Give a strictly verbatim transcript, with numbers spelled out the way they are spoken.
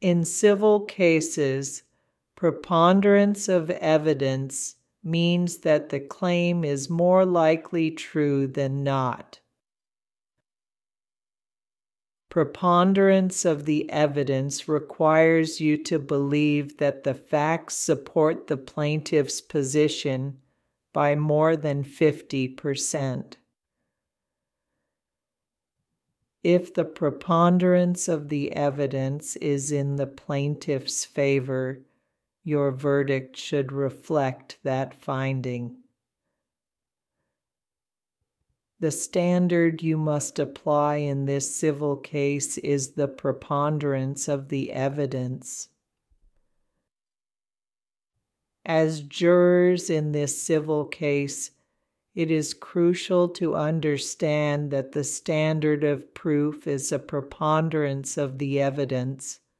In civil cases, preponderance of evidence means that the claim is more likely true than not. Preponderance of the evidence requires you to believe that the facts support the plaintiff's position by more than fifty percent. If the preponderance of the evidence is in the plaintiff's favor, your verdict should reflect that finding. The standard you must apply in this civil case is the preponderance of the evidence. As jurors in this civil case, it is crucial to understand that the standard of proof is a preponderance of the evidence,